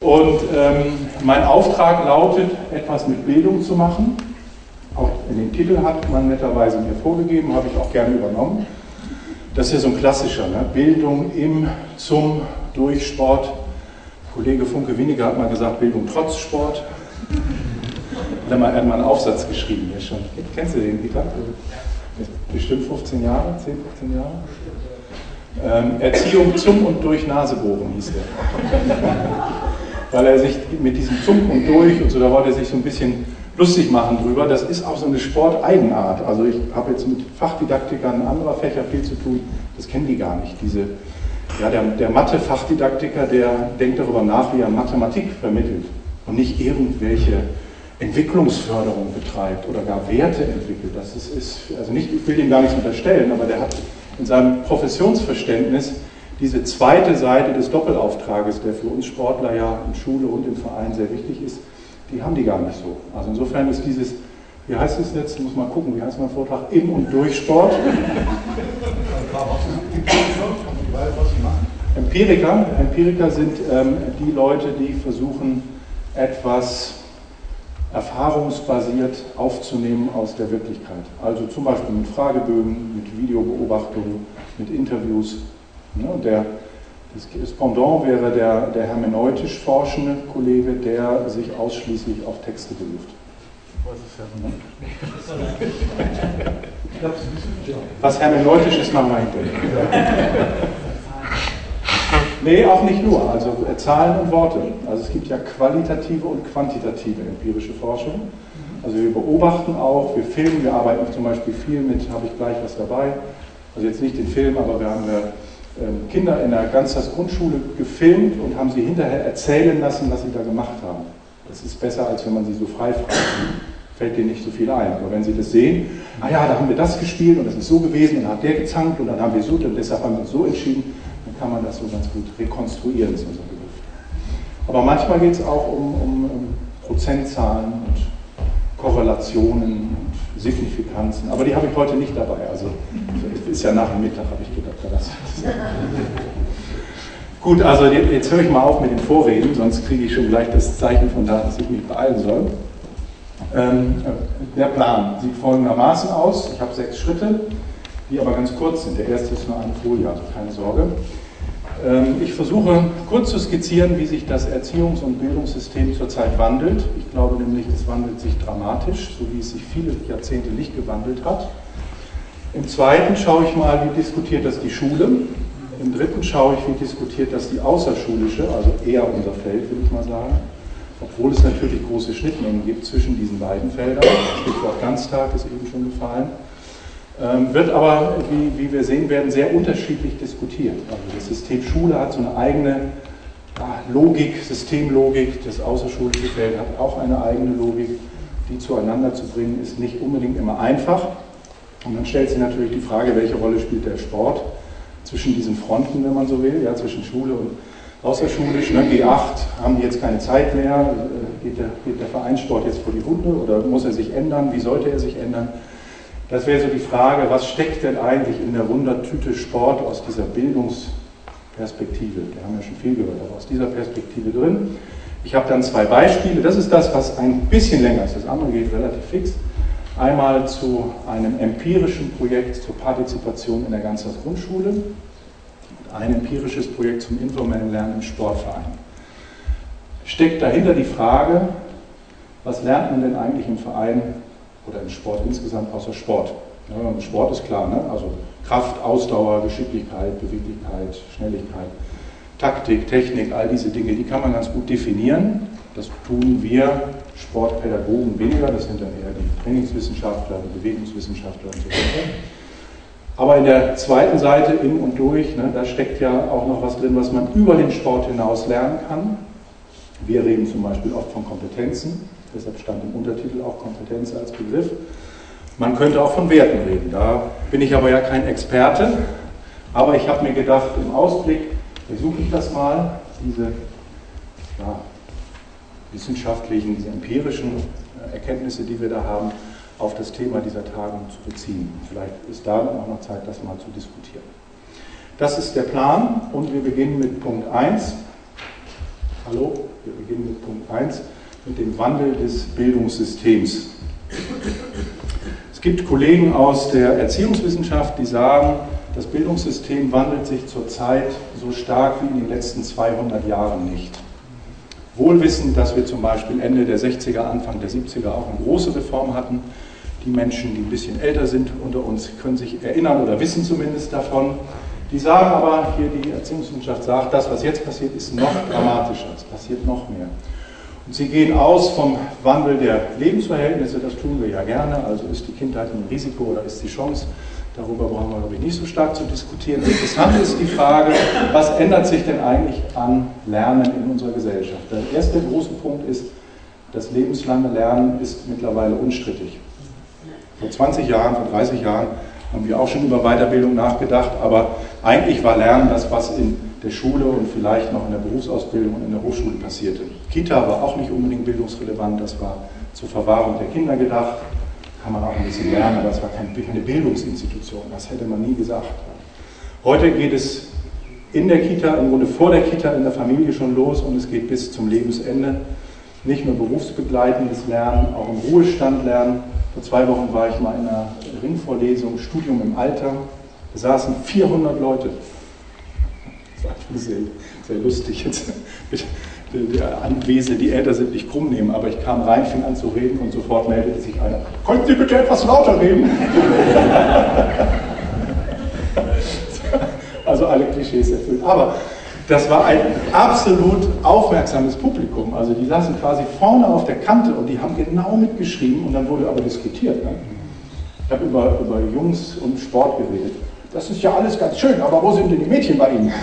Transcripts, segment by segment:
Und mein Auftrag lautet, etwas mit Bildung zu machen. Auch in den Titel hat man netterweise mir vorgegeben, habe ich auch gerne übernommen. Das ist ja so ein klassischer, ne? Bildung im, zum, durch Sport. Kollege Funke-Winiger hat mal gesagt, Bildung trotz Sport. Er hat mal einen Aufsatz geschrieben hier schon. Kennst du den, Peter? Bestimmt 15 Jahre, 10, 15 Jahre. Erziehung zum und durch Nasebohren hieß der. Weil er sich mit diesem zum und durch und so, da wollte er sich so ein bisschen lustig machen drüber. Das ist auch so eine Sporteigenart. Also ich habe jetzt mit Fachdidaktikern anderer Fächer viel zu tun, das kennen die gar nicht. Der Mathe-Fachdidaktiker, der denkt darüber nach, wie er Mathematik vermittelt und nicht irgendwelche Entwicklungsförderung betreibt oder gar Werte entwickelt. Also nicht, ich will ihm gar nichts unterstellen, aber der hat in seinem Professionsverständnis diese zweite Seite des Doppelauftrages, der für uns Sportler ja in Schule und im Verein sehr wichtig ist, die haben die gar nicht so. Also insofern ist dieses, wie heißt es jetzt, muss mal gucken, wie heißt mein Vortrag, im und durch Sport. Empiriker sind die Leute, die versuchen, etwas erfahrungsbasiert aufzunehmen aus der Wirklichkeit. Also zum Beispiel mit Fragebögen, mit Videobeobachtungen, mit Interviews. Das Pendant wäre der hermeneutisch forschende Kollege, der sich ausschließlich auf Texte beruft. Was hermeneutisch ist, machen wir hinterher. Nee, auch nicht nur. Also Zahlen und Worte. Also es gibt ja qualitative und quantitative empirische Forschung. Also wir beobachten auch, wir filmen, wir arbeiten zum Beispiel viel mit, habe ich gleich was dabei. Also jetzt nicht den Film, aber wir haben Kinder in der Ganztagsgrundschule gefilmt und haben sie hinterher erzählen lassen, was sie da gemacht haben. Das ist besser, als wenn man sie so frei fragt. Fällt denen nicht so viel ein. Aber wenn sie das sehen, ah ja, da haben wir das gespielt und das ist so gewesen und dann hat der gezankt und dann haben wir so und deshalb haben wir uns so entschieden, dann kann man das so ganz gut rekonstruieren, ist unser Begriff. Aber manchmal geht es auch um Prozentzahlen und Korrelationen und Signifikanzen. Aber die habe ich heute nicht dabei. Also ist ja nach dem Mittag, habe ich gedacht. Gut, also jetzt höre ich mal auf mit den Vorreden, sonst kriege ich schon gleich das Zeichen von da, dass ich mich beeilen soll. Der Plan sieht folgendermaßen aus. Ich habe 6 Schritte, die aber ganz kurz sind. Der erste ist nur eine Folie, also keine Sorge. Ich versuche kurz zu skizzieren, wie sich das Erziehungs- und Bildungssystem zurzeit wandelt. Ich glaube nämlich, es wandelt sich dramatisch, so wie es sich viele Jahrzehnte nicht gewandelt hat. Im zweiten schaue ich mal, wie diskutiert das die Schule. Im dritten schaue ich, wie diskutiert das die außerschulische, also eher unser Feld, würde ich mal sagen. Obwohl es natürlich große Schnittmengen gibt zwischen diesen beiden Feldern. Stichwort Ganztag ist eben schon gefallen. Wird aber, wie wir sehen werden, sehr unterschiedlich diskutiert. Also das System Schule hat so eine eigene Logik, Systemlogik. Das außerschulische Feld hat auch eine eigene Logik. Die zueinander zu bringen, ist nicht unbedingt immer einfach. Und dann stellt sich natürlich die Frage, welche Rolle spielt der Sport zwischen diesen Fronten, wenn man so will, ja, zwischen Schule und außerschulisch. Ne, G8, haben die jetzt keine Zeit mehr? Geht der Vereinssport jetzt vor die Hunde oder muss er sich ändern? Wie sollte er sich ändern? Das wäre so die Frage, was steckt denn eigentlich in der Wundertüte Sport aus dieser Bildungsperspektive? Wir haben ja schon viel gehört, aber aus dieser Perspektive drin. Ich habe dann 2 Beispiele. Das ist das, was ein bisschen länger ist. Das andere geht relativ fix. Einmal zu einem empirischen Projekt zur Partizipation in der Ganztagsgrundschule und ein empirisches Projekt zum informellen Lernen im Sportverein. Steckt dahinter die Frage, was lernt man denn eigentlich im Verein oder im Sport insgesamt außer Sport? Ja, Sport ist klar, ne? Also Kraft, Ausdauer, Geschicklichkeit, Beweglichkeit, Schnelligkeit, Taktik, Technik, all diese Dinge, die kann man ganz gut definieren. Das tun wir Sportpädagogen weniger, das sind dann eher die Trainingswissenschaftler, die Bewegungswissenschaftler und so weiter. Aber in der zweiten Seite, in und durch, ne, da steckt ja auch noch was drin, was man über den Sport hinaus lernen kann. Wir reden zum Beispiel oft von Kompetenzen, deshalb stand im Untertitel auch Kompetenz als Begriff. Man könnte auch von Werten reden, da bin ich aber ja kein Experte. Aber ich habe mir gedacht, im Ausblick versuche ich das mal, diese wissenschaftlichen, diese empirischen Erkenntnisse, die wir da haben, auf das Thema dieser Tagung zu beziehen. Vielleicht ist da dann auch noch Zeit, das mal zu diskutieren. Das ist der Plan und wir beginnen mit Punkt 1. Hallo, Wir beginnen mit Punkt 1, mit dem Wandel des Bildungssystems. Es gibt Kollegen aus der Erziehungswissenschaft, die sagen, das Bildungssystem wandelt sich zurzeit so stark wie in den letzten 200 Jahren nicht. Wohl wissend, dass wir zum Beispiel Ende der 60er, Anfang der 70er auch eine große Reform hatten. Die Menschen, die ein bisschen älter sind unter uns, können sich erinnern oder wissen zumindest davon. Die sagen aber, hier die Erziehungswissenschaft sagt, das, was jetzt passiert, ist noch dramatischer, es passiert noch mehr. Und sie gehen aus vom Wandel der Lebensverhältnisse, das tun wir ja gerne, also ist die Kindheit ein Risiko oder ist die Chance, darüber brauchen wir, glaube ich, nicht so stark zu diskutieren. Interessant ist die Frage, was ändert sich denn eigentlich an Lernen in unserer Gesellschaft? Der erste große Punkt ist, das lebenslange Lernen ist mittlerweile unstrittig. Vor 20 Jahren, vor 30 Jahren haben wir auch schon über Weiterbildung nachgedacht, aber eigentlich war Lernen das, was in der Schule und vielleicht noch in der Berufsausbildung und in der Hochschule passierte. Kita war auch nicht unbedingt bildungsrelevant, das war zur Verwahrung der Kinder gedacht, kann man auch ein bisschen lernen, aber es war keine Bildungsinstitution, das hätte man nie gesagt. Heute geht es in der Kita, im Grunde vor der Kita, in der Familie schon los und es geht bis zum Lebensende. Nicht nur berufsbegleitendes Lernen, auch im Ruhestand lernen. Vor 2 Wochen war ich mal in einer Ringvorlesung, Studium im Alter. Da saßen 400 Leute. Das war sehr, sehr lustig. Jetzt, die Anwesenden, die älter sind, nicht krumm nehmen, aber ich kam rein, fing an zu reden und sofort meldete sich einer: Könnten Sie bitte etwas lauter reden? Also alle Klischees erfüllt. Aber das war ein absolut aufmerksames Publikum. Also die saßen quasi vorne auf der Kante und die haben genau mitgeschrieben und dann wurde aber diskutiert. Ne? Ich habe über Jungs und Sport geredet. Das ist ja alles ganz schön, aber wo sind denn die Mädchen bei Ihnen?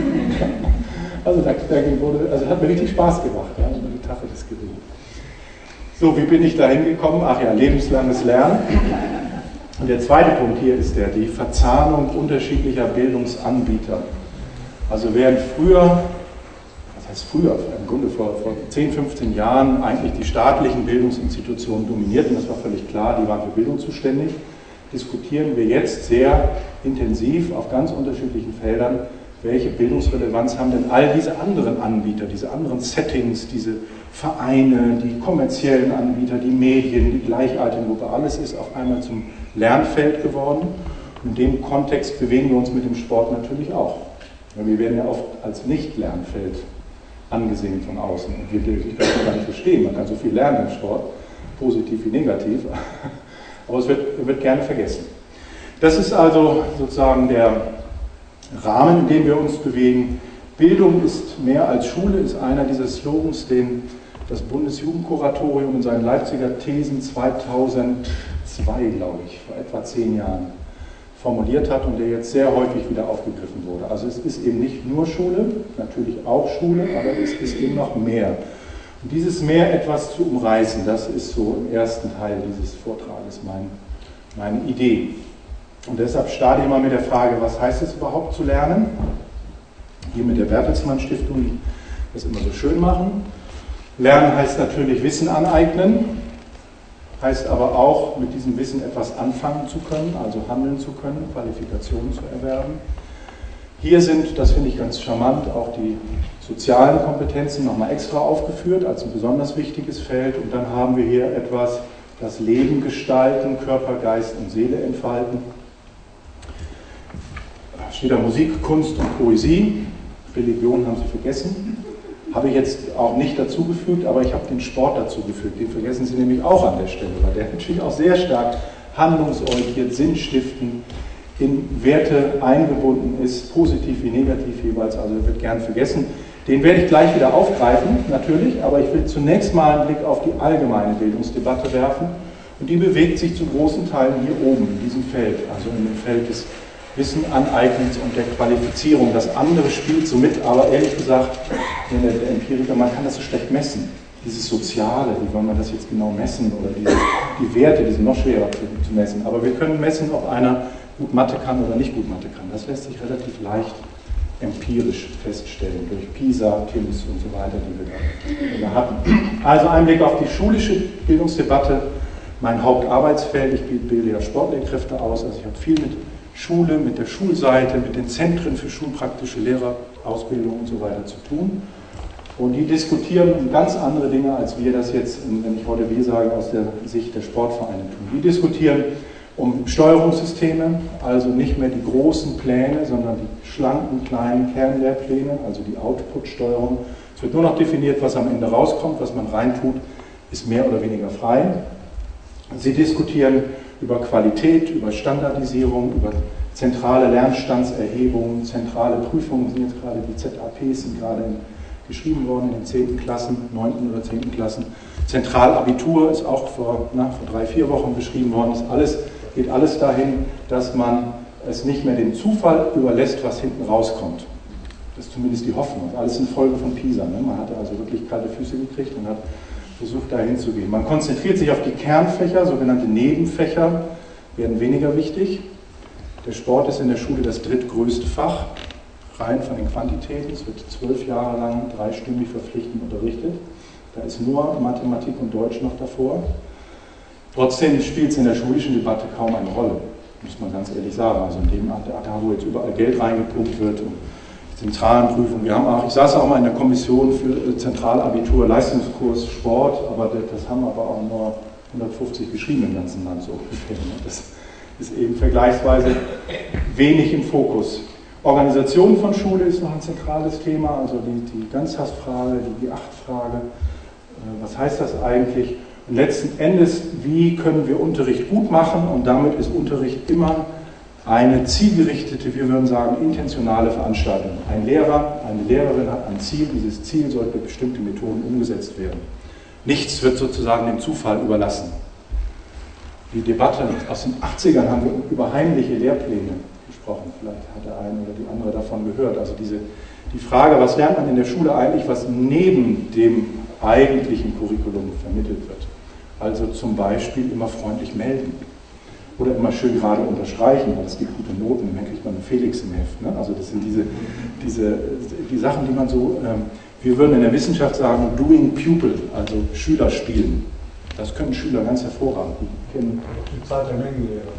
Also hat mir richtig Spaß gemacht, ja, über die Tacheles geredet. So, wie bin ich da hingekommen? Ach ja, lebenslanges Lernen. Und der zweite Punkt hier ist die Verzahnung unterschiedlicher Bildungsanbieter. Also während früher, was heißt früher, im Grunde vor 10, 15 Jahren eigentlich die staatlichen Bildungsinstitutionen dominierten, das war völlig klar, die waren für Bildung zuständig, diskutieren wir jetzt sehr intensiv auf ganz unterschiedlichen Feldern, welche Bildungsrelevanz haben denn all diese anderen Anbieter, diese anderen Settings, diese Vereine, die kommerziellen Anbieter, die Medien, die gleichaltrigen Gruppe, alles ist auf einmal zum Lernfeld geworden. Und in dem Kontext bewegen wir uns mit dem Sport natürlich auch. Wir werden ja oft als Nicht-Lernfeld angesehen von außen. Und ich kann das gar nicht verstehen. Man kann so viel lernen im Sport, positiv wie negativ. Aber es wird gerne vergessen. Das ist also sozusagen der Rahmen, in dem wir uns bewegen. Bildung ist mehr als Schule, ist einer dieser Slogans, den das Bundesjugendkuratorium in seinen Leipziger Thesen 2002, glaube ich, vor etwa 10 Jahren, formuliert hat und der jetzt sehr häufig wieder aufgegriffen wurde. Also es ist eben nicht nur Schule, natürlich auch Schule, aber es ist eben noch mehr. Und dieses Mehr etwas zu umreißen, das ist so im ersten Teil dieses Vortrages meine Idee. Und deshalb starte ich mal mit der Frage, was heißt es überhaupt zu lernen? Hier mit der Bertelsmann Stiftung, die das immer so schön machen. Lernen heißt natürlich Wissen aneignen. Heißt aber auch, mit diesem Wissen etwas anfangen zu können, also handeln zu können, Qualifikationen zu erwerben. Hier sind, das finde ich ganz charmant, auch die sozialen Kompetenzen nochmal extra aufgeführt als ein besonders wichtiges Feld. Und dann haben wir hier etwas, das Leben gestalten, Körper, Geist und Seele entfalten. Da steht da Musik, Kunst und Poesie. Religion haben Sie vergessen. Habe ich jetzt auch nicht dazugefügt, aber ich habe den Sport dazugefügt. Den vergessen Sie nämlich auch an der Stelle, weil der natürlich auch sehr stark handlungsorientiert, sinnstiftend, in Werte eingebunden ist, positiv wie negativ jeweils, also wird gern vergessen. Den werde ich gleich wieder aufgreifen, natürlich, aber ich will zunächst mal einen Blick auf die allgemeine Bildungsdebatte werfen und die bewegt sich zu großen Teilen hier oben, in diesem Feld, also in dem Feld des Wissen aneignens und der Qualifizierung. Das andere spielt so mit, aber ehrlich gesagt, der Empiriker, man kann das so schlecht messen. Dieses Soziale, wie wollen wir das jetzt genau messen? Oder die Werte, die sind noch schwerer zu messen. Aber wir können messen, ob einer gut Mathe kann oder nicht gut Mathe kann. Das lässt sich relativ leicht empirisch feststellen, durch PISA, TIMSS und so weiter, die wir da hatten. Also ein Blick auf die schulische Bildungsdebatte, mein Hauptarbeitsfeld. Ich bilde ja Sportlehrkräfte aus, also ich habe viel mit Schule, mit der Schulseite, mit den Zentren für schulpraktische Lehrerausbildung und so weiter zu tun. Und die diskutieren ganz andere Dinge, als wir das jetzt, wenn ich heute wir sage, aus der Sicht der Sportvereine tun. Die diskutieren um Steuerungssysteme, also nicht mehr die großen Pläne, sondern die schlanken, kleinen Kernlehrpläne, also die Output-Steuerung. Es wird nur noch definiert, was am Ende rauskommt, was man reintut, ist mehr oder weniger frei. Sie diskutieren über Qualität, über Standardisierung, über zentrale Lernstandserhebungen, zentrale Prüfungen, sind jetzt gerade die ZAPs, sind gerade geschrieben worden in den 10. Klassen, 9. oder 10. Klassen. Zentralabitur ist auch vor 3-4 Wochen beschrieben worden. Geht alles dahin, dass man es nicht mehr dem Zufall überlässt, was hinten rauskommt. Das ist zumindest die Hoffnung. Alles in Folge von PISA. Ne? Man hatte also wirklich kalte Füße gekriegt und hat versucht, dahin zu gehen. Man konzentriert sich auf die Kernfächer, sogenannte Nebenfächer werden weniger wichtig. Der Sport ist in der Schule das drittgrößte Fach, rein von den Quantitäten. Es wird 12 Jahre lang 3-stündig verpflichtend unterrichtet. Da ist nur Mathematik und Deutsch noch davor. Trotzdem spielt es in der schulischen Debatte kaum eine Rolle, muss man ganz ehrlich sagen. Also in dem da, wo jetzt überall Geld reingepumpt wird und zentralen Prüfungen. Ich saß auch mal in der Kommission für Zentralabitur, Leistungskurs, Sport, aber das haben aber auch nur 150 geschrieben im ganzen Land so ungefähr. Das ist eben vergleichsweise wenig im Fokus. Organisation von Schule ist noch ein zentrales Thema, also die Ganztagsfrage, die G8-Frage. Was heißt das eigentlich? Und letzten Endes, wie können wir Unterricht gut machen? Und damit ist Unterricht immer eine zielgerichtete, wir würden sagen, intentionale Veranstaltung. Ein Lehrer, eine Lehrerin hat ein Ziel, dieses Ziel sollte mit bestimmten Methoden umgesetzt werden. Nichts wird sozusagen dem Zufall überlassen. Die Debatte aus den 80ern haben wir über heimliche Lehrpläne gesprochen. Vielleicht hat der eine oder die andere davon gehört. Also die Frage, was lernt man in der Schule eigentlich, was neben dem eigentlichen Curriculum vermittelt wird. Also zum Beispiel immer freundlich melden. Oder immer schön gerade unterstreichen, weil es gibt gute Noten, dann kriegt man einen Felix im Heft. Ne? Also das sind die Sachen, die man so, wir würden in der Wissenschaft sagen, doing pupil, also Schüler spielen. Das können Schüler ganz hervorragend. Die Zeit der Mengenlehre.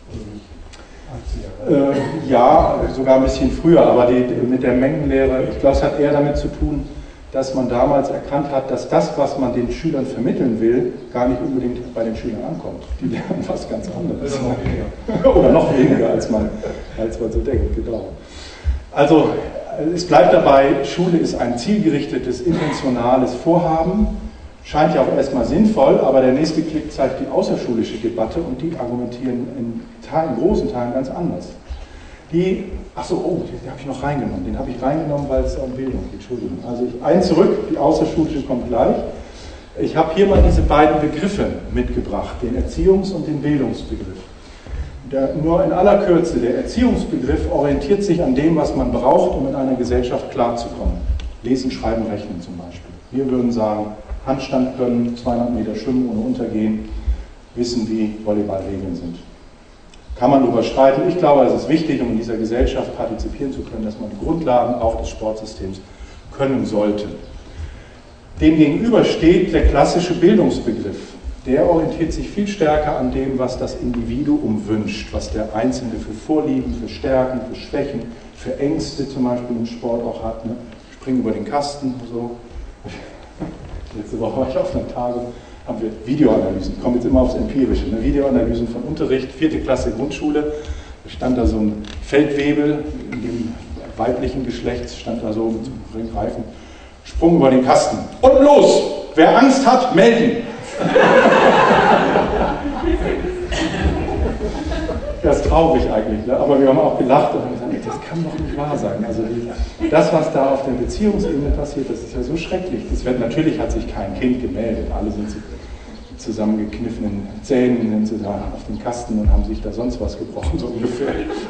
Ja, sogar ein bisschen früher, aber mit der Mengenlehre, ich glaube, es hat eher damit zu tun, dass man damals erkannt hat, dass das, was man den Schülern vermitteln will, gar nicht unbedingt bei den Schülern ankommt. Die lernen was ganz anderes. Oder noch weniger, als man so denkt. Genau. Also es bleibt dabei, Schule ist ein zielgerichtetes, intentionales Vorhaben. Scheint ja auch erstmal sinnvoll, aber der nächste Klick zeigt die außerschulische Debatte und die argumentieren in großen Teilen ganz anders. Den habe ich noch reingenommen. Den habe ich reingenommen, weil es um Bildung geht. Entschuldigung. Also einen zurück, die außerschulische kommt gleich. Ich habe hier mal diese beiden Begriffe mitgebracht, den Erziehungs- und den Bildungsbegriff. Nur in aller Kürze, der Erziehungsbegriff orientiert sich an dem, was man braucht, um in einer Gesellschaft klarzukommen. Lesen, Schreiben, Rechnen zum Beispiel. Wir würden sagen, Handstand können, 200 Meter schwimmen ohne untergehen, wissen, wie Volleyballregeln sind. Kann man darüber streiten. Ich glaube, es ist wichtig, um in dieser Gesellschaft partizipieren zu können, dass man die Grundlagen auch des Sportsystems können sollte. Demgegenüber steht der klassische Bildungsbegriff. Der orientiert sich viel stärker an dem, was das Individuum wünscht, was der Einzelne für Vorlieben, für Stärken, für Schwächen, für Ängste zum Beispiel im Sport auch hat. Ne? Springen über den Kasten, so. Letzte Woche war ich auf einer Tagung, haben wir Videoanalysen, ich komme jetzt immer aufs Empirische, ne? Videoanalysen von Unterricht, 4. Klasse Grundschule, da stand da so ein Feldwebel, in dem weiblichen Geschlechts stand da so mit so einem Ringreifen, Sprung über den Kasten und los! Wer Angst hat, melden! Das ist traurig eigentlich, ne? Aber wir haben auch gelacht und haben gesagt, das kann doch nicht wahr sein. Also das, was da auf der Beziehungsebene passiert, das ist ja so schrecklich. Natürlich hat sich kein Kind gemeldet, alle sind mit zusammengekniffenen Zähnen sind sie da auf dem Kasten und haben sich da sonst was gebrochen, so ungefähr.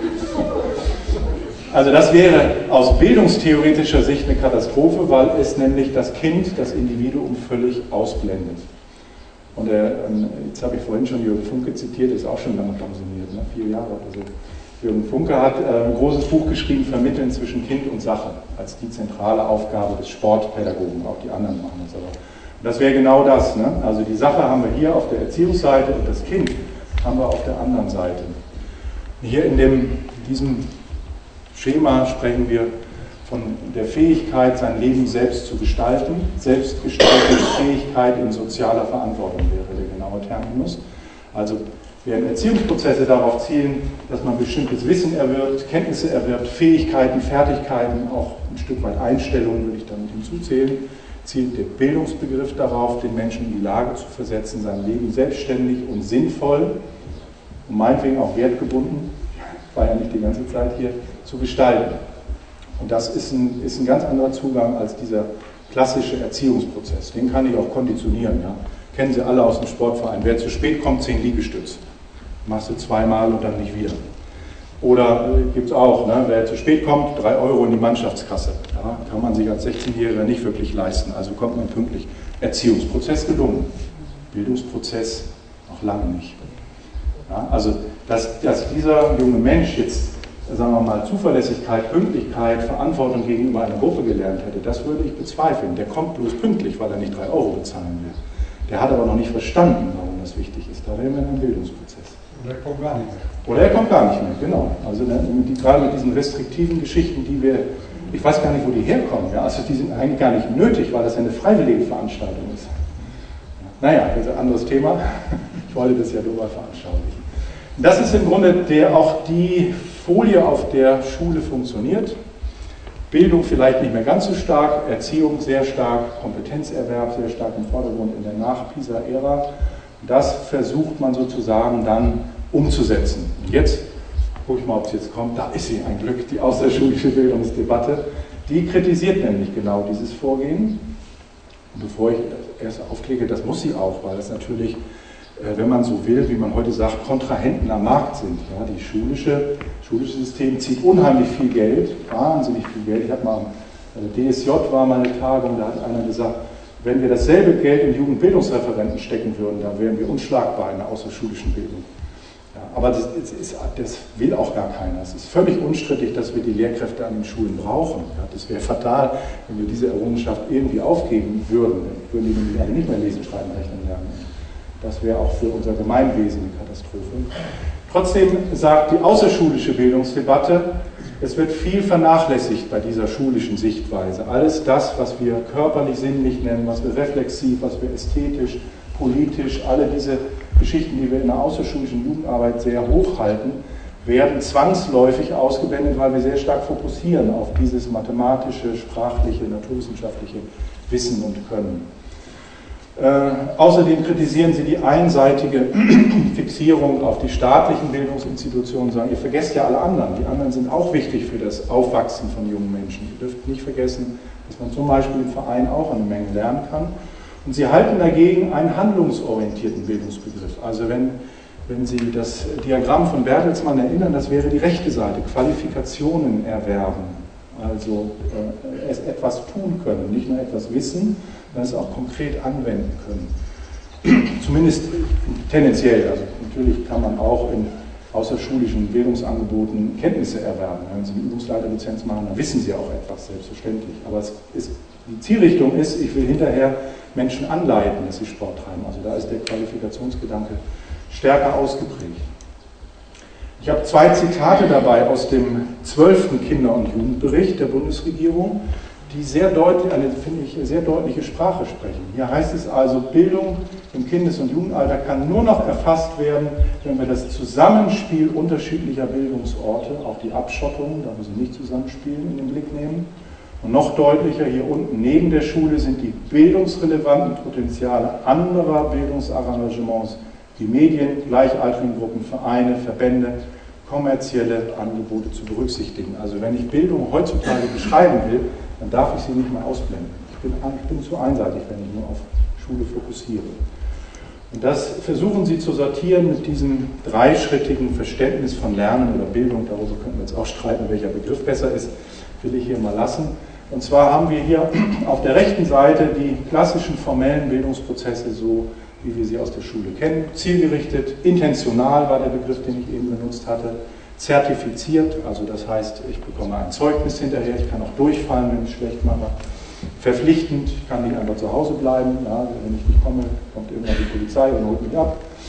Also das wäre aus bildungstheoretischer Sicht eine Katastrophe, weil es nämlich das Kind, das Individuum völlig ausblendet. Und jetzt habe ich vorhin schon Jürgen Funke zitiert, ist auch schon lange pensioniert, ne? 4 Jahre oder so. Jürgen Funke hat ein großes Buch geschrieben, Vermitteln zwischen Kind und Sache, als die zentrale Aufgabe des Sportpädagogen, auch die anderen machen das aber. Und das wäre genau das, ne? Also die Sache haben wir hier auf der Erziehungsseite und das Kind haben wir auf der anderen Seite. Hier in diesem Schema sprechen wir von der Fähigkeit, sein Leben selbst zu gestalten. Selbstgestaltungsfähigkeit in sozialer Verantwortung wäre der genaue Terminus. Also während Erziehungsprozesse darauf zielen, dass man bestimmtes Wissen erwirbt, Kenntnisse erwirbt, Fähigkeiten, Fertigkeiten, auch ein Stück weit Einstellungen würde ich damit hinzuzählen, zielt der Bildungsbegriff darauf, den Menschen in die Lage zu versetzen, sein Leben selbstständig und sinnvoll und meinetwegen auch wertgebunden, war ja nicht die ganze Zeit hier, zu gestalten. Und das ist ein ganz anderer Zugang als dieser klassische Erziehungsprozess. Den kann ich auch konditionieren. Ja. Kennen Sie alle aus dem Sportverein. Wer zu spät kommt, 10 Liegestütz. Machst du 2-mal und dann nicht wieder. Oder gibt es auch, ne, wer zu spät kommt, 3 Euro in die Mannschaftskasse. Ja, kann man sich als 16-Jähriger nicht wirklich leisten. Also kommt man pünktlich. Erziehungsprozess gelungen. Bildungsprozess noch lange nicht. Ja, also, dass dieser junge Mensch jetzt, sagen wir mal, Zuverlässigkeit, Pünktlichkeit, Verantwortung gegenüber einer Gruppe gelernt hätte, das würde ich bezweifeln. Der kommt bloß pünktlich, weil er nicht 3 Euro bezahlen will. Der hat aber noch nicht verstanden, warum das wichtig ist. Da wären wir in einem Bildungsprozess. Oder er kommt gar nicht mehr. Oder er kommt gar nicht mehr, genau. Also gerade mit diesen restriktiven Geschichten, die wir, ich weiß gar nicht, wo die herkommen. Ja? Also die sind eigentlich gar nicht nötig, weil das eine freiwillige Veranstaltung ist. Naja, das ist ein anderes Thema. Ich wollte das ja nur mal veranschaulichen. Das ist im Grunde auch die Folie, auf der Schule funktioniert. Bildung vielleicht nicht mehr ganz so stark, Erziehung sehr stark, Kompetenzerwerb sehr stark im Vordergrund in der Nach-PISA-Ära. Das versucht man sozusagen dann umzusetzen. Und jetzt, gucke ich mal, ob es jetzt kommt, da ist sie ein Glück, die außerschulische Bildungsdebatte. Die kritisiert nämlich genau dieses Vorgehen. Und bevor ich erst aufklicke, das muss sie auch, weil das natürlich, wenn man so will, wie man heute sagt, Kontrahenten am Markt sind. Ja, die schulische System zieht unheimlich viel Geld, wahnsinnig viel Geld. Ich habe mal, DSJ war mal eine Tagung, da hat einer gesagt, wenn wir dasselbe Geld in Jugendbildungsreferenten stecken würden, dann wären wir unschlagbar in der außerschulischen Bildung. Ja, aber das will auch gar keiner. Es ist völlig unstrittig, dass wir die Lehrkräfte an den Schulen brauchen. Ja, das wäre fatal, wenn wir diese Errungenschaft irgendwie aufgeben würden. Dann würden die nämlich alle nicht mehr lesen, schreiben, rechnen lernen. Das wäre auch für unser Gemeinwesen eine Katastrophe. Trotzdem sagt die außerschulische Bildungsdebatte, es wird viel vernachlässigt bei dieser schulischen Sichtweise. Alles das, was wir körperlich sinnlich nennen, was wir reflexiv, was wir ästhetisch, politisch, alle diese Geschichten, die wir in der außerschulischen Jugendarbeit sehr hoch halten, werden zwangsläufig ausgeblendet, weil wir sehr stark fokussieren auf dieses mathematische, sprachliche, naturwissenschaftliche Wissen und Können. Außerdem kritisieren sie die einseitige Fixierung auf die staatlichen Bildungsinstitutionen, sagen, ihr vergesst ja alle anderen. Die anderen sind auch wichtig für das Aufwachsen von jungen Menschen. Ihr dürft nicht vergessen, dass man zum Beispiel im Verein auch eine Menge lernen kann. Und sie halten dagegen einen handlungsorientierten Bildungsbegriff. Also wenn Sie das Diagramm von Bertelsmann erinnern, das wäre die rechte Seite, Qualifikationen erwerben. Also etwas tun können, nicht nur etwas wissen, sondern es auch konkret anwenden können. Zumindest tendenziell. Also natürlich kann man auch in außerschulischen Bildungsangeboten Kenntnisse erwerben. Wenn Sie eine Übungsleiterlizenz machen, dann wissen Sie auch etwas, selbstverständlich. Aber die Zielrichtung ist, ich will hinterher Menschen anleiten, dass sie Sport treiben. Also da ist der Qualifikationsgedanke stärker ausgeprägt. Ich habe 2 Zitate dabei aus dem 12. Kinder- und Jugendbericht der Bundesregierung, die sehr deutlich, finde ich, sehr deutliche Sprache sprechen. Hier heißt es also, Bildung im Kindes- und Jugendalter kann nur noch erfasst werden, wenn wir das Zusammenspiel unterschiedlicher Bildungsorte, auch die Abschottung, da wo sie nicht zusammenspielen, in den Blick nehmen. Und noch deutlicher, hier unten neben der Schule sind die bildungsrelevanten Potenziale anderer Bildungsarrangements, die Medien, gleichaltrigen Gruppen, Vereine, Verbände, kommerzielle Angebote zu berücksichtigen. Also wenn ich Bildung heutzutage beschreiben will, dann darf ich sie nicht mehr ausblenden. Ich bin zu einseitig, wenn ich nur auf Schule fokussiere. Und das versuchen Sie zu sortieren mit diesem dreischrittigen Verständnis von Lernen oder Bildung. Darüber könnten wir jetzt auch streiten, welcher Begriff besser ist, will ich hier mal lassen. Und zwar haben wir hier auf der rechten Seite die klassischen formellen Bildungsprozesse, so wie wir sie aus der Schule kennen. Zielgerichtet, intentional war der Begriff, den ich eben benutzt hatte. Zertifiziert, also das heißt, ich bekomme ein Zeugnis hinterher, ich kann auch durchfallen, wenn ich es schlecht mache. Verpflichtend, ich kann nicht einfach zu Hause bleiben, ja, wenn ich nicht komme, kommt irgendwann die Polizei und holt mich ab.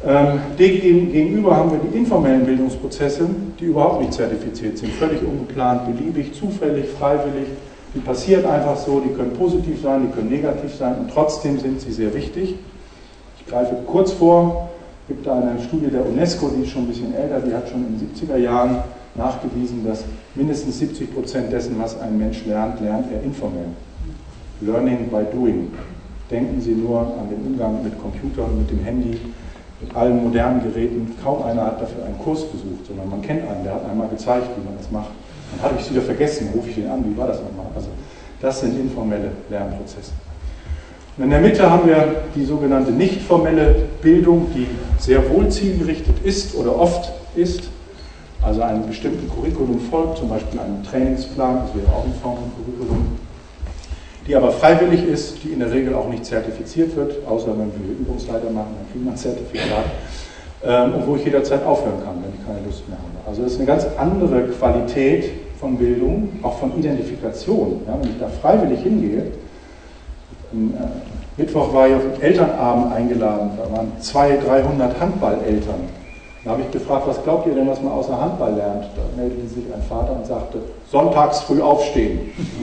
Dem gegenüber haben wir die informellen Bildungsprozesse, die überhaupt nicht zertifiziert sind, völlig ungeplant, beliebig, zufällig, freiwillig. Die passieren einfach so, die können positiv sein, die können negativ sein und trotzdem sind sie sehr wichtig. Ich greife kurz vor, es gibt da eine Studie der UNESCO, die ist schon ein bisschen älter, die hat schon in den 70er Jahren nachgewiesen, dass mindestens 70% dessen, was ein Mensch lernt, lernt er informell. Learning by doing. Denken Sie nur an den Umgang mit Computern, mit dem Handy, mit allen modernen Geräten. Kaum einer hat dafür einen Kurs besucht, sondern man kennt einen, der hat einmal gezeigt, wie man das macht. Dann habe ich es wieder vergessen, rufe ich den an, wie war das nochmal? Also das sind informelle Lernprozesse. Und in der Mitte haben wir die sogenannte nicht formelle Bildung, die sehr wohl zielgerichtet ist oder oft ist, also einem bestimmten Curriculum folgt, zum Beispiel einem Trainingsplan, das wäre auch eine Form von Curriculum, die aber freiwillig ist, die in der Regel auch nicht zertifiziert wird, außer wenn wir Übungsleiter machen, dann kriegt man ein Zertifikat, und wo ich jederzeit aufhören kann, wenn ich keine Lust mehr habe. Also das ist eine ganz andere Qualität von Bildung, auch von Identifikation. Ja, wenn ich da freiwillig hingehe, am Mittwoch war ich auf den Elternabend eingeladen, da waren 200, 300 Handballeltern. Da habe ich gefragt, was glaubt ihr denn, was man außer Handball lernt? Da meldete sich ein Vater und sagte, sonntags früh aufstehen.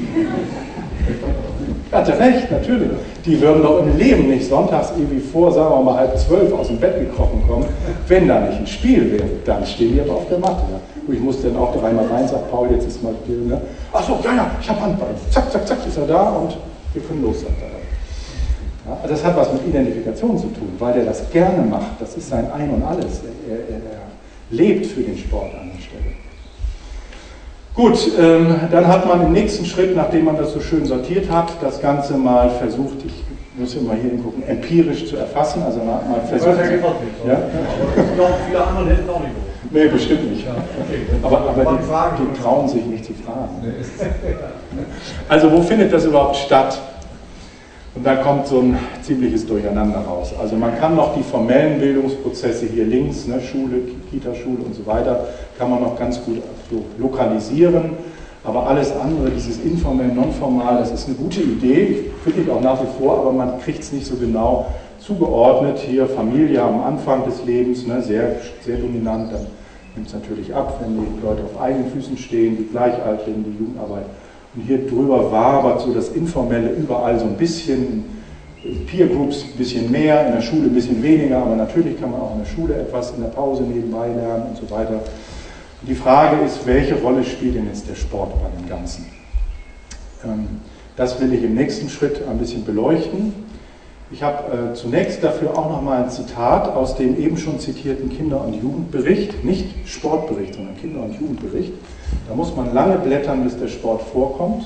Er hatte recht, natürlich. Die würden doch im Leben nicht sonntags irgendwie vor, sagen wir mal 11:30 aus dem Bett gekrochen kommen, wenn da nicht ein Spiel wäre. Dann stehen die aber auf der Matte. Ja. Ich musste dann auch dreimal rein, sagt Paul, jetzt ist mal Spiel. Ne? Ach so, ja, ich habe Handball. Zack, zack, zack, ist er da und wir können los, sagt er. Ja, das hat was mit Identifikation zu tun, weil der das gerne macht. Das ist sein Ein und Alles. Er lebt für den Sport an der Stelle. Gut, dann hat man im nächsten Schritt, nachdem man das so schön sortiert hat, das Ganze mal versucht, ich muss immer hier hingucken, empirisch zu erfassen. Also mal versucht. Das nicht, ja? Aber viele andere helfen auch nicht. Nee, bestimmt nicht. Ja, okay. Aber die trauen sich nicht zu fragen. Also wo findet das überhaupt statt? Und da kommt so ein ziemliches Durcheinander raus. Also man kann noch die formellen Bildungsprozesse hier links, ne, Schule, Kita-Schule und so weiter, kann man noch ganz gut so lokalisieren. Aber alles andere, dieses informell, nonformal, das ist eine gute Idee, finde ich auch nach wie vor, aber man kriegt es nicht so genau zugeordnet. Hier Familie am Anfang des Lebens, ne, sehr, sehr dominant, dann nimmt es natürlich ab, wenn die Leute auf eigenen Füßen stehen, die Gleichaltrigen, die Jugendarbeit. Und hier drüber wabert so das Informelle überall so ein bisschen, Peer Groups ein bisschen mehr, in der Schule ein bisschen weniger, aber natürlich kann man auch in der Schule etwas in der Pause nebenbei lernen und so weiter. Und die Frage ist, welche Rolle spielt denn jetzt der Sport bei dem Ganzen? Das will ich im nächsten Schritt ein bisschen beleuchten. Ich habe zunächst dafür auch nochmal ein Zitat aus dem eben schon zitierten Kinder- und Jugendbericht, nicht Sportbericht, sondern Kinder- und Jugendbericht. Da muss man lange blättern, bis der Sport vorkommt,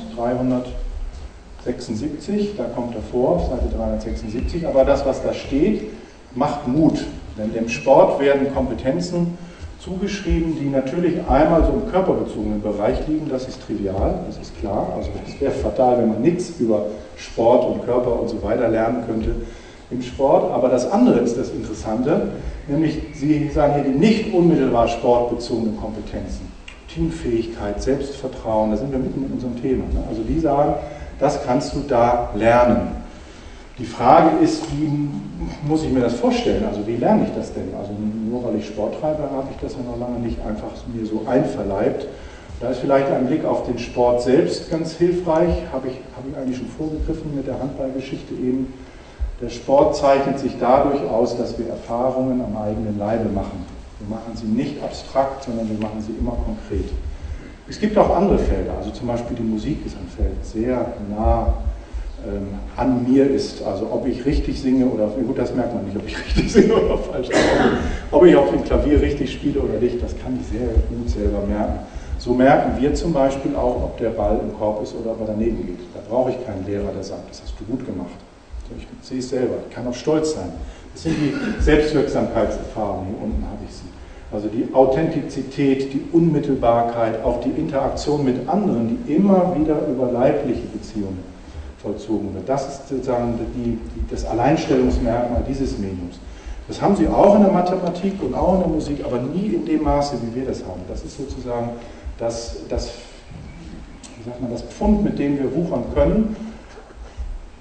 376, da kommt er vor, Seite 376, aber das, was da steht, macht Mut, denn dem Sport werden Kompetenzen zugeschrieben, die natürlich einmal so im körperbezogenen Bereich liegen, das ist trivial, das ist klar, also es wäre fatal, wenn man nichts über Sport und Körper und so weiter lernen könnte im Sport, aber das andere ist das Interessante, nämlich Sie sagen hier die nicht unmittelbar sportbezogenen Kompetenzen. Teamfähigkeit, Selbstvertrauen, da sind wir mitten in unserem Thema. Ne? Also die sagen, das kannst du da lernen. Die Frage ist, wie muss ich mir das vorstellen? Also wie lerne ich das denn? Also nur weil ich Sport treibe, habe ich das ja noch lange nicht einfach mir so einverleibt. Da ist vielleicht ein Blick auf den Sport selbst ganz hilfreich. Habe ich eigentlich schon vorgegriffen mit der Handballgeschichte eben. Der Sport zeichnet sich dadurch aus, dass wir Erfahrungen am eigenen Leibe machen. Wir machen sie nicht abstrakt, sondern wir machen sie immer konkret. Es gibt auch andere Felder, also zum Beispiel die Musik ist ein Feld, sehr nah an mir ist. Also ob ich richtig singe oder, gut, das merkt man nicht, ob ich richtig singe oder falsch, aber ob ich auf dem Klavier richtig spiele oder nicht, das kann ich sehr gut selber merken. So merken wir zum Beispiel auch, ob der Ball im Korb ist oder ob er daneben geht. Da brauche ich keinen Lehrer, der sagt, das hast du gut gemacht. Ich sehe es selber, ich kann auch stolz sein. Das sind die Selbstwirksamkeitserfahrungen, hier unten habe ich sie. Also die Authentizität, die Unmittelbarkeit, auch die Interaktion mit anderen, die immer wieder über leibliche Beziehungen vollzogen wird. Das ist sozusagen das Alleinstellungsmerkmal dieses Mediums. Das haben sie auch in der Mathematik und auch in der Musik, aber nie in dem Maße, wie wir das haben. Das ist sozusagen das Pfund, mit dem wir wuchern können.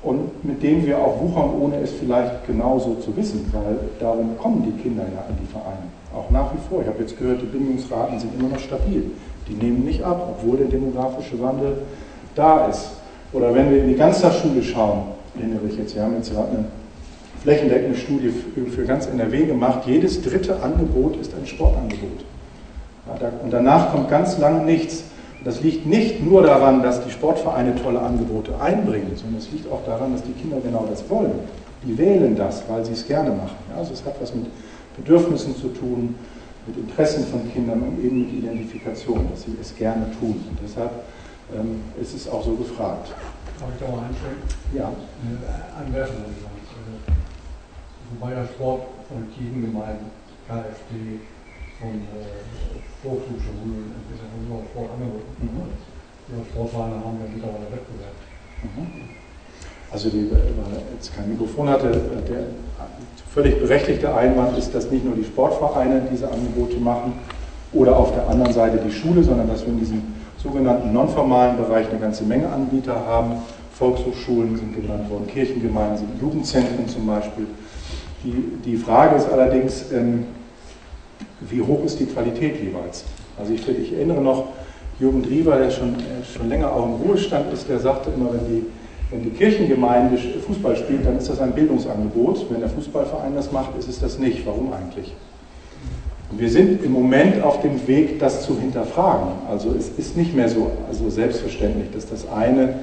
und mit dem wir auch wuchern, ohne es vielleicht genauso zu wissen, weil darum kommen die Kinder ja in die Vereine. Auch nach wie vor. Ich habe jetzt gehört, die Bindungsraten sind immer noch stabil. Die nehmen nicht ab, obwohl der demografische Wandel da ist. Oder wenn wir in die Ganztagsschule schauen, erinnere ich jetzt, wir haben jetzt gerade eine flächendeckende Studie für ganz NRW gemacht, jedes dritte Angebot ist ein Sportangebot. Ja, und danach kommt ganz lange nichts. Das liegt nicht nur daran, dass die Sportvereine tolle Angebote einbringen, sondern es liegt auch daran, dass die Kinder genau das wollen. Die wählen das, weil sie es gerne machen. Ja, also es hat was mit Bedürfnissen zu tun, mit Interessen von Kindern und eben mit Identifikation, dass sie es gerne tun. Und deshalb ist es auch so gefragt. Darf ich da mal einschränken? Ja. Anwerfen, würde ich sagen. Wobei der Sport von Kirchengemeinden, KfD, von Hochschulschulen, auch Sport angeboten. Die Sportvereine haben ja mittlerweile Wettbewerb. Also jetzt kein Mikrofon hatte, der völlig berechtigte Einwand ist, dass nicht nur die Sportvereine diese Angebote machen oder auf der anderen Seite die Schule, sondern dass wir in diesem sogenannten nonformalen Bereich eine ganze Menge Anbieter haben. Volkshochschulen sind genannt worden, Kirchengemeinden sind Jugendzentren zum Beispiel. Die Frage ist allerdings, wie hoch ist die Qualität jeweils? Also ich erinnere noch, Jürgen Drieber, der schon länger auch im Ruhestand ist, der sagte immer, wenn die Kirchengemeinde Fußball spielt, dann ist das ein Bildungsangebot. Wenn der Fußballverein das macht, ist es das nicht. Warum eigentlich? Und wir sind im Moment auf dem Weg, das zu hinterfragen. Also es ist nicht mehr so selbstverständlich, dass das eine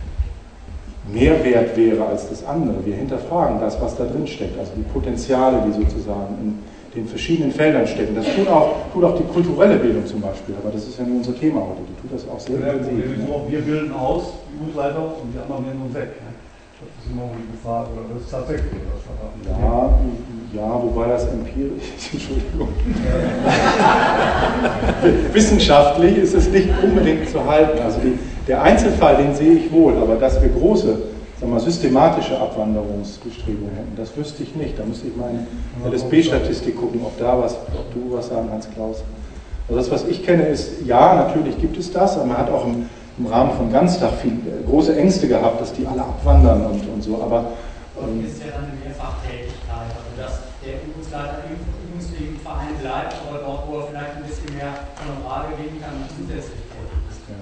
mehr wert wäre als das andere. Wir hinterfragen das, was da drin steckt, also die Potenziale, die sozusagen in den verschiedenen Feldern stecken. Das tut auch die kulturelle Bildung zum Beispiel, aber das ist ja nur unser Thema heute, die tut das auch sehr intensiv. Wir bilden aus, die Jugendleiter, und die anderen nehmen uns weg. Das ist immer die Gefahr, oder das ist tatsächlich das. Ja, wobei das empirisch ist, Entschuldigung. Wissenschaftlich ist es nicht unbedingt zu halten. Also der Einzelfall, den sehe ich wohl, aber dass wir große, systematische Abwanderungsbestrebungen hätten, das wüsste ich nicht. Da müsste ich mal in der LSB-Statistik gucken, ob du was sagen kannst, Klaus. Also das, was ich kenne, ist, ja, natürlich gibt es das, aber man hat auch im Rahmen von Ganztag große Ängste gehabt, dass die alle abwandern und so, aber das ist ja dann eine Mehrfachtätigkeit, also dass der Übungsleiter im übungsfähigen Verein bleibt, aber dort, wo er vielleicht ein bisschen mehr Honorar gewinnen kann, zusätzlich tätig ist. Ja.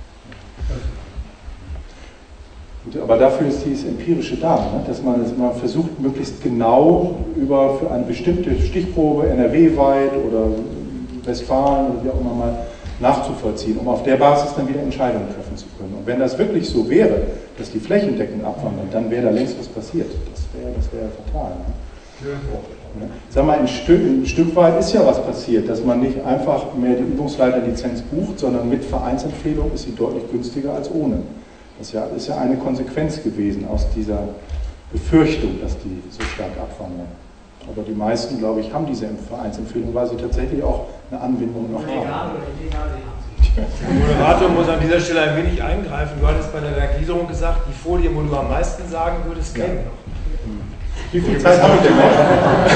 Gut, aber dafür ist dieses Empirische da, ne? Dass man versucht, möglichst genau für eine bestimmte Stichprobe, NRW-weit oder Westfalen oder wie auch immer mal, nachzuvollziehen, um auf der Basis dann wieder Entscheidungen treffen zu können. Und wenn das wirklich so wäre, dass die flächendeckend abwandern, dann wäre da längst was passiert. Das wäre fatal. Ne? Ja. Sag mal, ein Stück weit ist ja was passiert, dass man nicht einfach mehr die Übungsleiterlizenz bucht, sondern mit Vereinsempfehlung ist sie deutlich günstiger als ohne. Das ist ja eine Konsequenz gewesen aus dieser Befürchtung, dass die so stark abwandern. Aber die meisten, glaube ich, haben diese Vereinsempfehlung, weil sie tatsächlich auch eine Anbindung noch haben. Legal oder illegal, die haben sie. Der Moderator muss an dieser Stelle ein wenig eingreifen. Du hattest bei der Gliederung gesagt, die Folie, wo du am meisten sagen würdest, kennen wir noch. Wie viel Zeit habe ich denn noch?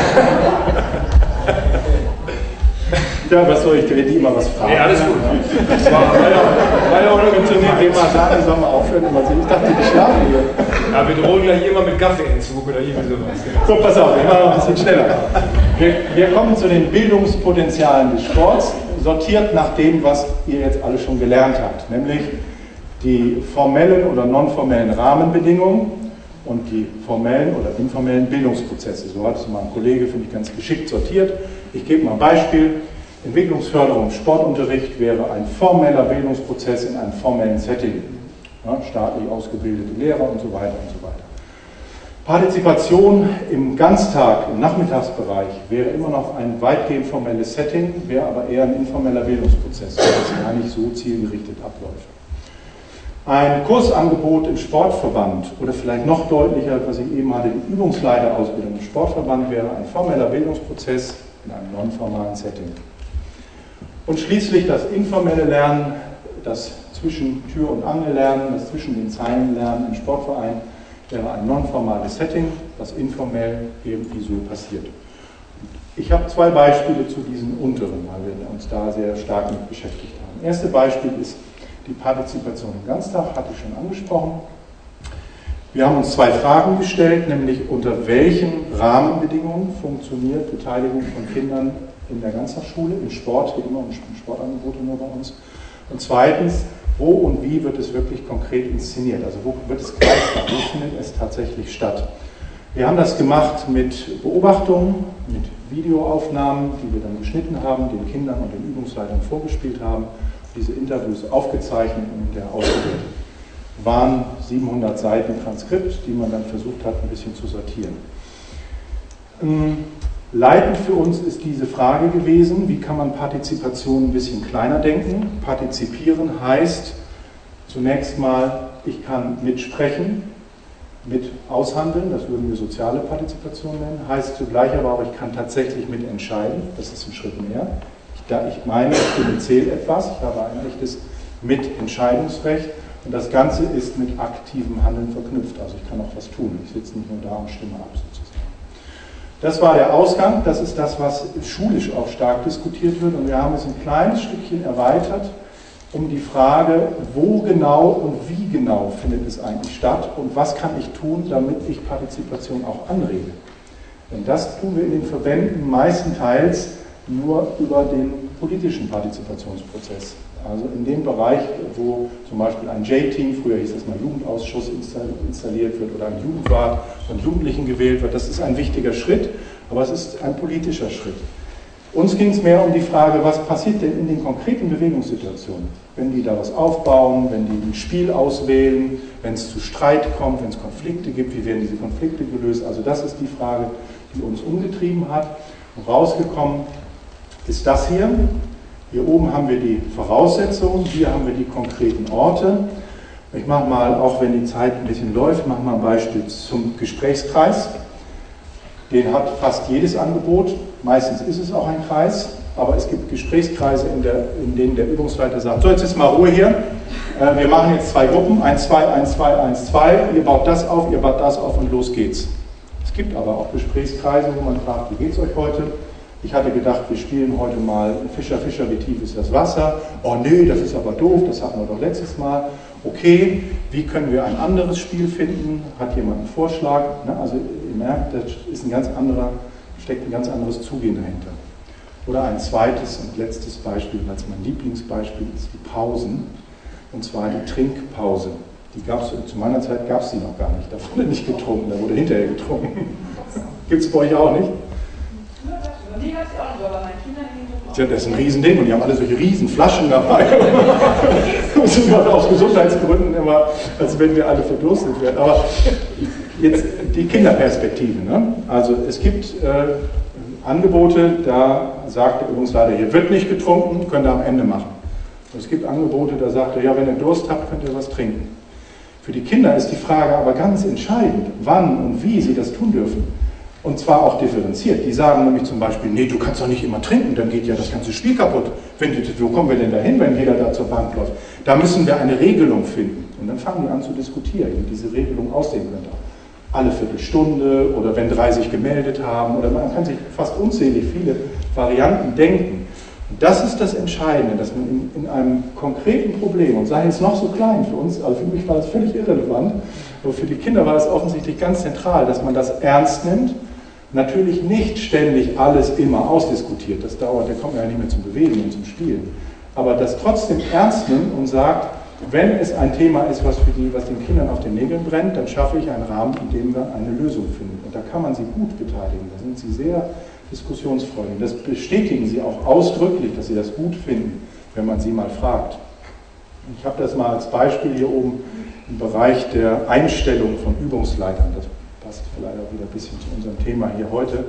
Ja, was soll ich, wenn die immer was fragen? Nee, alles gut. Das war ja auch noch zu dem Thema sagen, sollen wir aufhören, immer so. Ich dachte, die schlafen hier. Ja, wir drohen gleich immer mit Kaffeeentzug oder irgendwie sowas. So, pass auf, wir machen noch ein bisschen schneller. Wir kommen zu den Bildungspotenzialen des Sports, sortiert nach dem, was ihr jetzt alle schon gelernt habt, nämlich die formellen oder nonformellen Rahmenbedingungen und die formellen oder informellen Bildungsprozesse. So hat es mein Kollege, finde ich, ganz geschickt sortiert. Ich gebe mal ein Beispiel. Entwicklungsförderung im Sportunterricht wäre ein formeller Bildungsprozess in einem formellen Setting. Ja, staatlich ausgebildete Lehrer und so weiter und so weiter. Partizipation im Ganztag, im Nachmittagsbereich wäre immer noch ein weitgehend formelles Setting, wäre aber eher ein informeller Bildungsprozess, der gar nicht so zielgerichtet abläuft. Ein Kursangebot im Sportverband oder vielleicht noch deutlicher, was ich eben hatte, die Übungsleiterausbildung im Sportverband wäre ein formeller Bildungsprozess in einem nonformalen Setting. Und schließlich das informelle Lernen, das zwischen Tür und Angel lernen, das zwischen den Zeilen lernen im Sportverein wäre ein nonformales Setting, das informell irgendwie so passiert. Ich habe zwei Beispiele zu diesen unteren, weil wir uns da sehr stark mit beschäftigt haben. Das erste Beispiel ist die Partizipation im Ganztag, hatte ich schon angesprochen. Wir haben uns 2 Fragen gestellt, nämlich unter welchen Rahmenbedingungen funktioniert Beteiligung von Kindern in der Ganztagsschule, im Sport, geht immer um Sportangebote nur bei uns. Und zweitens, wo und wie wird es wirklich konkret inszeniert? Also wo wird es greifbar, wo findet es tatsächlich statt? Wir haben das gemacht mit Beobachtungen, mit Videoaufnahmen, die wir dann geschnitten haben, den Kindern und den Übungsleitern vorgespielt haben, diese Interviews aufgezeichnet und hinterher ausgewertet. Waren 700 Seiten Transkript, die man dann versucht hat, ein bisschen zu sortieren. Leitend für uns ist diese Frage gewesen, wie kann man Partizipation ein bisschen kleiner denken? Partizipieren heißt zunächst mal, ich kann mitsprechen, mit aushandeln, das würden wir soziale Partizipation nennen, heißt zugleich aber auch, ich kann tatsächlich mitentscheiden, das ist ein Schritt mehr. Ich meine, ich erzähle etwas, ich habe ein echtes Mitentscheidungsrecht und das Ganze ist mit aktivem Handeln verknüpft, also ich kann auch was tun, ich sitze nicht nur da und stimme ab sozusagen. Das war der Ausgang, das ist das, was schulisch auch stark diskutiert wird und wir haben es ein kleines Stückchen erweitert um die Frage, wo genau und wie genau findet es eigentlich statt und was kann ich tun, damit ich Partizipation auch anrege. Denn das tun wir in den Verbänden meistenteils nur über den politischen Partizipationsprozess. Also in dem Bereich, wo zum Beispiel ein J-Team, früher hieß es mal Jugendausschuss, installiert wird oder ein Jugendrat von Jugendlichen gewählt wird, das ist ein wichtiger Schritt, aber es ist ein politischer Schritt. Uns ging es mehr um die Frage, was passiert denn in den konkreten Bewegungssituationen, wenn die da was aufbauen, wenn die ein Spiel auswählen, wenn es zu Streit kommt, wenn es Konflikte gibt, wie werden diese Konflikte gelöst? Also das ist die Frage, die uns umgetrieben hat. Und rausgekommen ist das hier. Hier oben haben wir die Voraussetzungen, hier haben wir die konkreten Orte. Ich mache mal, auch wenn die Zeit ein bisschen läuft, mache mal ein Beispiel zum Gesprächskreis. Den hat fast jedes Angebot. Meistens ist es auch ein Kreis, aber es gibt Gesprächskreise, in denen der Übungsleiter sagt, so jetzt ist mal Ruhe hier, wir machen jetzt 2 Gruppen, 1, 2, 1, 2, 1, 2, ihr baut das auf, ihr baut das auf und los geht's. Es gibt aber auch Gesprächskreise, wo man fragt, wie geht's euch heute? Ich hatte gedacht, wir spielen heute mal Fischer, Fischer, wie tief ist das Wasser? Oh nee, das ist aber doof, das hatten wir doch letztes Mal. Okay, wie können wir ein anderes Spiel finden? Hat jemand einen Vorschlag? Also ihr merkt, das ist ein ganz anderer, steckt ein ganz anderes Zugehen dahinter. Oder ein zweites und letztes Beispiel, was mein Lieblingsbeispiel ist, die Pausen. Und zwar die Trinkpause. Die gab's, zu meiner Zeit gab es die noch gar nicht. Da wurde nicht getrunken, da wurde hinterher getrunken. Gibt es bei euch auch nicht? Die gab es auch noch, aber meine Kinder in den Tja, das ist ein Riesending und die haben alle solche Riesenflaschen dabei. Sogar aus Gesundheitsgründen immer, als wenn wir alle verdurstet werden. Aber jetzt die Kinderperspektive. Ne? Also es gibt Angebote, da sagt der Übungsleiter, hier wird nicht getrunken, könnt ihr am Ende machen. Und es gibt Angebote, da sagt er, ja, wenn ihr Durst habt, könnt ihr was trinken. Für die Kinder ist die Frage aber ganz entscheidend, wann und wie sie das tun dürfen. Und zwar auch differenziert. Die sagen nämlich zum Beispiel, nee, du kannst doch nicht immer trinken, dann geht ja das ganze Spiel kaputt. Wo kommen wir denn dahin, wenn jeder da zur Bank läuft? Da müssen wir eine Regelung finden. Und dann fangen die an zu diskutieren, wie diese Regelung aussehen könnte. Alle Viertelstunde oder wenn 3 sich gemeldet haben oder man kann sich fast unzählig viele Varianten denken. Und das ist das Entscheidende, dass man in einem konkreten Problem, und sei es noch so klein für uns, also für mich war das völlig irrelevant, aber für die Kinder war es offensichtlich ganz zentral, dass man das ernst nimmt. Natürlich nicht ständig alles immer ausdiskutiert, das dauert, der kommt ja nicht mehr zum Bewegen und zum Spielen, aber das trotzdem ernst nimmt und sagt, wenn es ein Thema ist, was den Kindern auf den Nägeln brennt, dann schaffe ich einen Rahmen, in dem wir eine Lösung finden. Und da kann man sie gut beteiligen, da sind sie sehr diskussionsfreudig. Das bestätigen sie auch ausdrücklich, dass sie das gut finden, wenn man sie mal fragt. Ich habe das mal als Beispiel hier oben im Bereich der Einstellung von Übungsleitern. Das passt vielleicht auch wieder ein bisschen zu unserem Thema hier heute.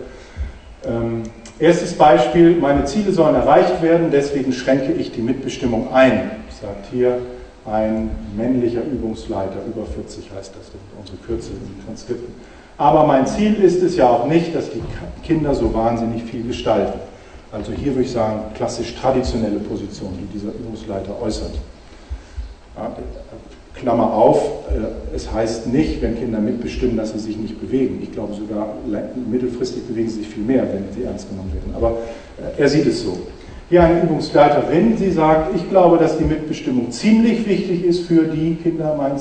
Erstes Beispiel, meine Ziele sollen erreicht werden, deswegen schränke ich die Mitbestimmung ein, sagt hier ein männlicher Übungsleiter, über 40 heißt das, unsere Kürze in den Transkripten. Aber mein Ziel ist es ja auch nicht, dass die Kinder so wahnsinnig viel gestalten. Also hier würde ich sagen, klassisch traditionelle Position, die dieser Übungsleiter äußert. Ja, Klammer auf, es heißt nicht, wenn Kinder mitbestimmen, dass sie sich nicht bewegen. Ich glaube sogar, mittelfristig bewegen sie sich viel mehr, wenn sie ernst genommen werden. Aber er sieht es so. Hier eine Übungsleiterin, sie sagt, ich glaube, dass die Mitbestimmung ziemlich wichtig ist für die Kinder, meint sie,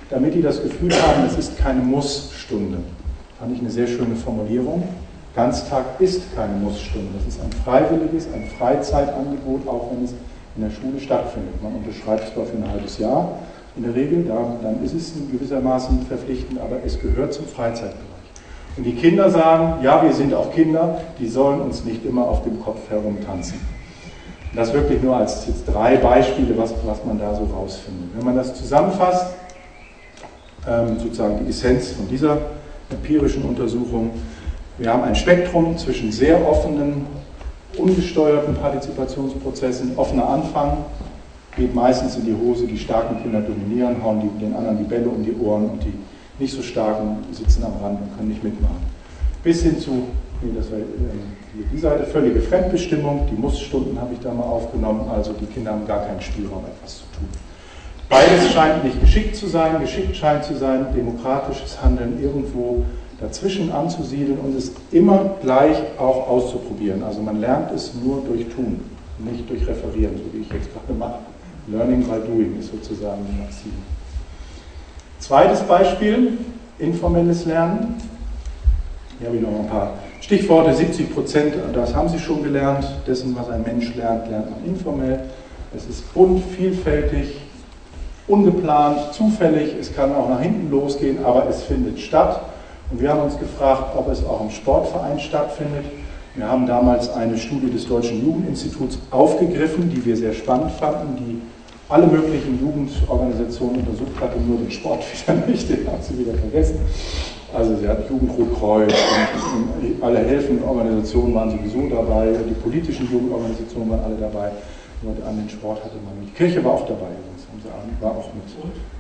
damit die das Gefühl haben, es ist keine Mussstunde. Fand ich eine sehr schöne Formulierung. Ganztag ist keine Mussstunde. Das ist ein freiwilliges, ein Freizeitangebot, auch wenn es in der Schule stattfindet. Man unterschreibt es zwar für ein halbes Jahr in der Regel, dann ist es in gewissermaßen verpflichtend, aber es gehört zum Freizeitbereich. Und die Kinder sagen, ja, wir sind auch Kinder, die sollen uns nicht immer auf dem Kopf herumtanzen. Das wirklich nur als jetzt 3 Beispiele, was man da so rausfindet. Wenn man das zusammenfasst, sozusagen die Essenz von dieser empirischen Untersuchung, wir haben ein Spektrum zwischen sehr offenen, ungesteuerten Partizipationsprozessen. Offener Anfang geht meistens in die Hose, die starken Kinder dominieren, hauen den anderen die Bälle um die Ohren und die nicht so starken sitzen am Rand und können nicht mitmachen. Bis hin zu, das war die Seite, völlige Fremdbestimmung, die Mussstunden habe ich da mal aufgenommen, also die Kinder haben gar keinen Spielraum, etwas zu tun. Beides scheint nicht geschickt zu sein, geschickt scheint zu sein, demokratisches Handeln irgendwo dazwischen anzusiedeln und es immer gleich auch auszuprobieren. Also man lernt es nur durch Tun, nicht durch Referieren, so wie ich jetzt gerade mache. Learning by doing ist sozusagen die Maxime. Zweites Beispiel, informelles Lernen. Hier habe ich noch ein paar Stichworte. 70%, das haben Sie schon gelernt, dessen, was ein Mensch lernt, lernt man informell. Es ist bunt, vielfältig, ungeplant, zufällig, es kann auch nach hinten losgehen, aber es findet statt. Und wir haben uns gefragt, ob es auch im Sportverein stattfindet. Wir haben damals eine Studie des Deutschen Jugendinstituts aufgegriffen, die wir sehr spannend fanden, die alle möglichen Jugendorganisationen untersucht hatte, nur den Sport wieder nicht, den haben sie wieder vergessen. Also sie hat Jugendrotkreuz und alle helfenden Organisationen waren sowieso dabei, die politischen Jugendorganisationen waren alle dabei, nur an den Sport hatte man nicht. Die Kirche war auch dabei, war auch mit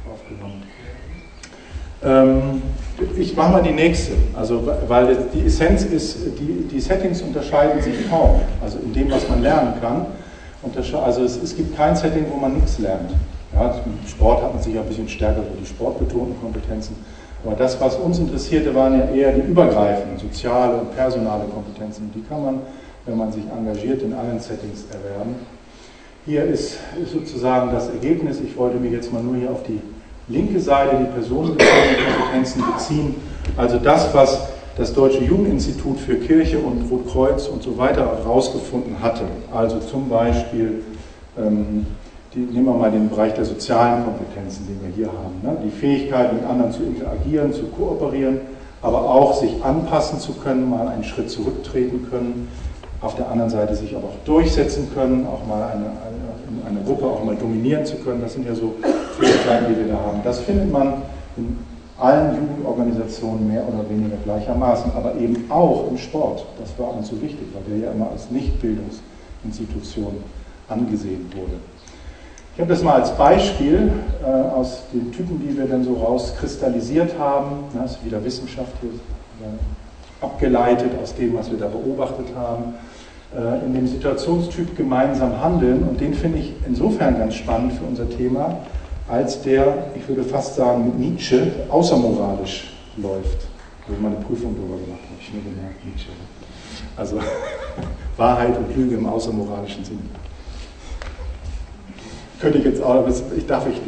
aufgenommen. Ich mache mal die nächste, also weil die Essenz ist, die Settings unterscheiden sich kaum, also in dem, was man lernen kann. Also es gibt kein Setting, wo man nichts lernt. Ja, im Sport hat man sicher ein bisschen stärker so die sportbetonten Kompetenzen, aber das, was uns interessierte, waren ja eher die übergreifenden, soziale und personale Kompetenzen. Die kann man, wenn man sich engagiert, in allen Settings erwerben. Hier ist sozusagen das Ergebnis, ich wollte mich jetzt mal nur hier auf die linke Seite, die personenbezogenen Kompetenzen beziehen, also das, was das Deutsche Jugendinstitut für Kirche und Rotkreuz und so weiter herausgefunden hatte. Also zum Beispiel, nehmen wir mal den Bereich der sozialen Kompetenzen, den wir hier haben. Ne? Die Fähigkeit, mit anderen zu interagieren, zu kooperieren, aber auch sich anpassen zu können, mal einen Schritt zurücktreten können, auf der anderen Seite sich aber auch durchsetzen können, auch mal eine Gruppe auch mal dominieren zu können. Das sind ja so Fähigkeiten, die wir da haben. Das findet man in allen Jugendorganisationen mehr oder weniger gleichermaßen, aber eben auch im Sport. Das war uns so wichtig, weil der ja immer als Nichtbildungsinstitution angesehen wurde. Ich habe das mal als Beispiel aus den Typen, die wir dann so rauskristallisiert haben, das ist wieder Wissenschaft hier, abgeleitet aus dem, was wir da beobachtet haben, in dem Situationstyp gemeinsam handeln, und den finde ich insofern ganz spannend für unser Thema, als der, ich würde fast sagen, mit Nietzsche außermoralisch läuft. Da habe ich mal eine Prüfung darüber gemacht, habe ich mir gemerkt, Nietzsche. Also Wahrheit und Lüge im außermoralischen Sinn. Könnte ich jetzt auch, aber ich darf nicht.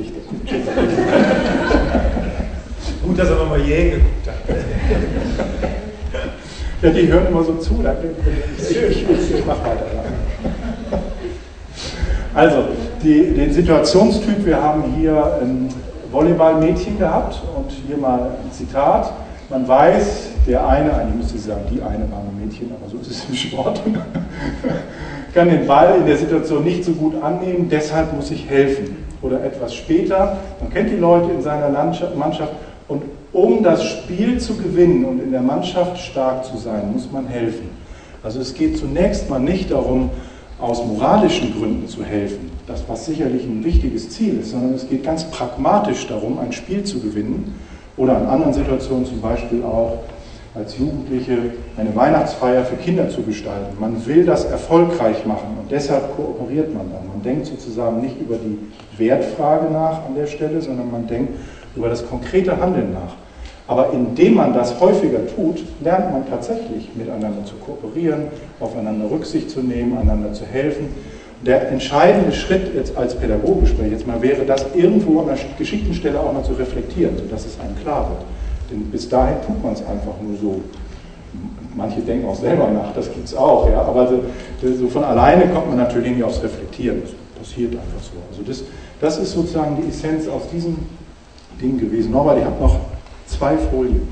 Gut, dass er nochmal Jägen geguckt hat. Ja, die hören immer so zu, ich mache weiter. Also, den Situationstyp, wir haben hier ein Volleyballmädchen gehabt und hier mal ein Zitat. Man weiß, der eine, eigentlich müsste ich sagen, die eine war ein Mädchen, aber so ist es im Sport, kann den Ball in der Situation nicht so gut annehmen, deshalb muss ich helfen. Oder etwas später, man kennt die Leute in seiner Mannschaft, und um das Spiel zu gewinnen und in der Mannschaft stark zu sein, muss man helfen. Also es geht zunächst mal nicht darum, aus moralischen Gründen zu helfen, das was sicherlich ein wichtiges Ziel ist, sondern es geht ganz pragmatisch darum, ein Spiel zu gewinnen oder in anderen Situationen zum Beispiel auch als Jugendliche eine Weihnachtsfeier für Kinder zu gestalten. Man will das erfolgreich machen und deshalb kooperiert man dann. Man denkt sozusagen nicht über die Wertfrage nach an der Stelle, sondern man denkt über das konkrete Handeln nach. Aber indem man das häufiger tut, lernt man tatsächlich miteinander zu kooperieren, aufeinander Rücksicht zu nehmen, einander zu helfen. Der entscheidende Schritt jetzt als Pädagoge, spreche ich jetzt mal, wäre das irgendwo an der geschickten Stelle auch mal zu reflektieren, sodass es einem klar wird. Denn bis dahin tut man es einfach nur so. Manche denken auch selber nach, das gibt es auch, ja, aber so von alleine kommt man natürlich nicht aufs Reflektieren. Das passiert einfach so. Also das ist sozusagen die Essenz aus diesem Ding gewesen. Nochmal, ich habe noch 2 Folien.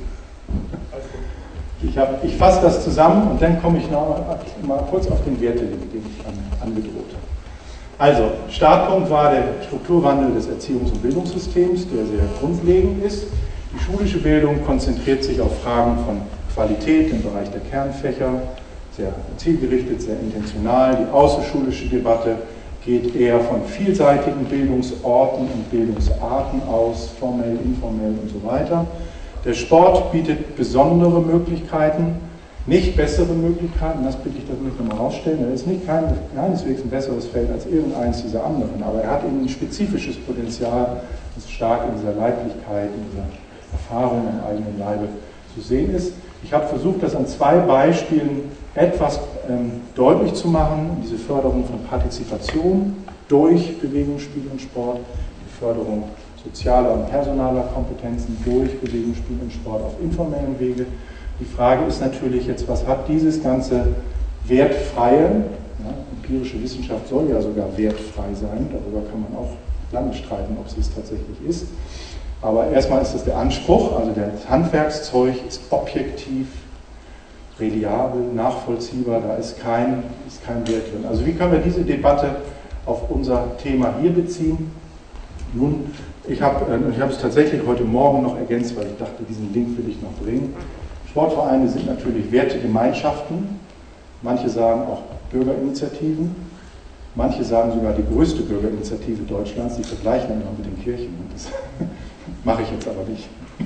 Ich fasse das zusammen und dann komme ich noch mal kurz auf den Wertelink, den ich angedroht habe. Also, Startpunkt war der Strukturwandel des Erziehungs- und Bildungssystems, der sehr grundlegend ist. Die schulische Bildung konzentriert sich auf Fragen von Qualität im Bereich der Kernfächer, sehr zielgerichtet, sehr intentional. Die außerschulische Debatte geht eher von vielseitigen Bildungsorten und Bildungsarten aus, formell, informell und so weiter. Der Sport bietet besondere Möglichkeiten, nicht bessere Möglichkeiten, das bitte ich, das möchte ich nochmal rausstellen. Er ist nicht keineswegs ein besseres Feld als irgendeins dieser anderen, aber er hat eben ein spezifisches Potenzial, das stark in dieser Leiblichkeit, in dieser Erfahrung am eigenen Leibe zu sehen ist. Ich habe versucht, das an 2 Beispielen etwas deutlich zu machen, diese Förderung von Partizipation durch Bewegung, Spiel und Sport, die Förderung sozialer und personaler Kompetenzen durch Bewegung, Spiel und Sport auf informellen Wege. Die Frage ist natürlich jetzt, was hat dieses ganze wertfreie, ja, empirische Wissenschaft soll ja sogar wertfrei sein, darüber kann man auch lange streiten, ob sie es tatsächlich ist. Aber erstmal ist das der Anspruch, also das Handwerkszeug ist objektiv, reliabel, nachvollziehbar, da ist kein Wert drin. Also wie können wir diese Debatte auf unser Thema hier beziehen? Nun, ich habe es tatsächlich heute Morgen noch ergänzt, weil ich dachte, diesen Link will ich noch bringen. Sportvereine sind natürlich Wertegemeinschaften, manche sagen auch Bürgerinitiativen, manche sagen sogar die größte Bürgerinitiative Deutschlands, die vergleichen dann immer mit den Kirchen. Das mache ich jetzt aber nicht.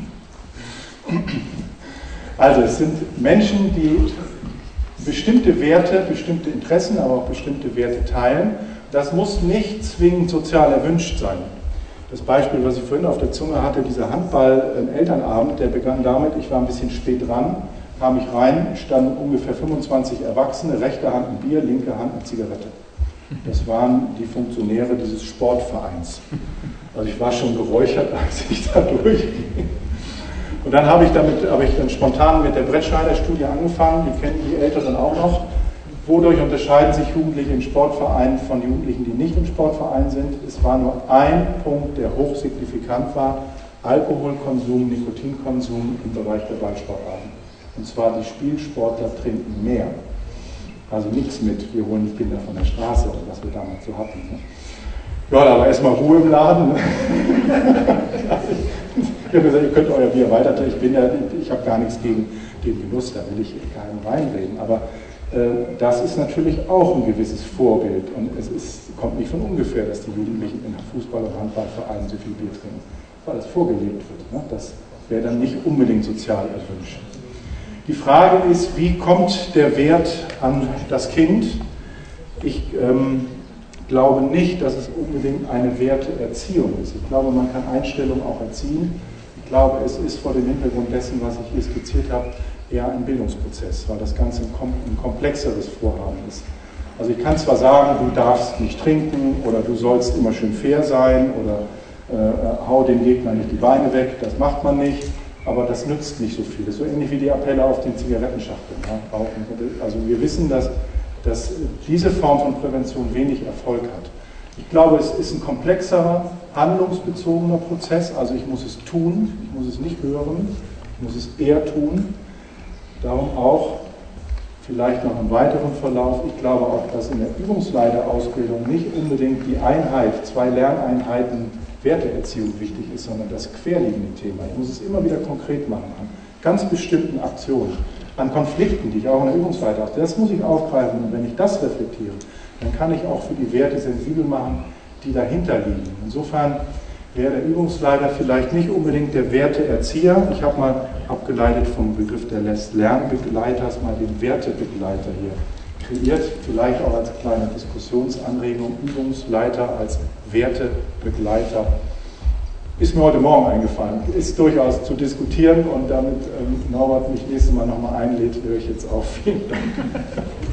Also es sind Menschen, die bestimmte Werte, bestimmte Interessen, aber auch bestimmte Werte teilen. Das muss nicht zwingend sozial erwünscht sein. Das Beispiel, was ich vorhin auf der Zunge hatte, dieser Handball-Elternabend, der begann damit, ich war ein bisschen spät dran, kam ich rein, standen ungefähr 25 Erwachsene, rechte Hand ein Bier, linke Hand eine Zigarette. Das waren die Funktionäre dieses Sportvereins. Also ich war schon geräuchert, als ich da durchging. Und dann habe ich dann spontan mit der Brettschneider-Studie angefangen, die kennen die Älteren auch noch. Wodurch unterscheiden sich Jugendliche in Sportvereinen von Jugendlichen, die nicht im Sportverein sind? Es war nur ein Punkt, der hochsignifikant war: Alkoholkonsum, Nikotinkonsum im Bereich der Ballsportarten. Und zwar die Spielsportler trinken mehr. Also nichts mit, wir holen die Kinder von der Straße, was wir damals so hatten. Ne? Ja, aber erstmal Ruhe im Laden. Ich habe gesagt, ihr könnt euer Bier weiter trinken. Ich habe gar nichts gegen den Genuss, da will ich keinem reinreden. Aber das ist natürlich auch ein gewisses Vorbild. Und kommt nicht von ungefähr, dass die Jugendlichen in Fußball- und Handballvereinen so viel Bier trinken, weil es vorgelebt wird. Ne? Das wäre dann nicht unbedingt sozial erwünscht. Die Frage ist, wie kommt der Wert an das Kind? Ich glaube nicht, dass es unbedingt eine Werteerziehung ist. Ich glaube, man kann Einstellungen auch erziehen. Ich glaube, es ist vor dem Hintergrund dessen, was ich hier skizziert habe, eher ein Bildungsprozess, weil das Ganze ein komplexeres Vorhaben ist. Also ich kann zwar sagen, du darfst nicht trinken oder du sollst immer schön fair sein oder hau dem Gegner nicht die Beine weg, das macht man nicht, aber das nützt nicht so viel. Das ist so ähnlich wie die Appelle auf den Zigarettenschachteln. Ja? Also wir wissen, dass diese Form von Prävention wenig Erfolg hat. Ich glaube, es ist ein komplexerer, handlungsbezogener Prozess, also ich muss es tun, ich muss es nicht hören, ich muss es eher tun. Darum auch, vielleicht noch im weiteren Verlauf, ich glaube auch, dass in der Übungsleiterausbildung nicht unbedingt die Einheit, 2 Lerneinheiten Werteerziehung wichtig ist, sondern das querliegende Thema. Ich muss es immer wieder konkret machen an ganz bestimmten Aktionen, an Konflikten, die ich auch in der Übungsleiter habe. Das muss ich aufgreifen und wenn ich das reflektiere, dann kann ich auch für die Werte sensibel machen, die dahinter liegen. Insofern wäre der Übungsleiter vielleicht nicht unbedingt der Werteerzieher. Ich habe mal abgeleitet vom Begriff des Lernbegleiters mal den Wertebegleiter hier kreiert, vielleicht auch als kleine Diskussionsanregung, Übungsleiter als Wertebegleiter. Ist mir heute Morgen eingefallen, ist durchaus zu diskutieren und damit Norbert mich nächstes Mal nochmal einlädt, höre ich jetzt auf. Vielen Dank.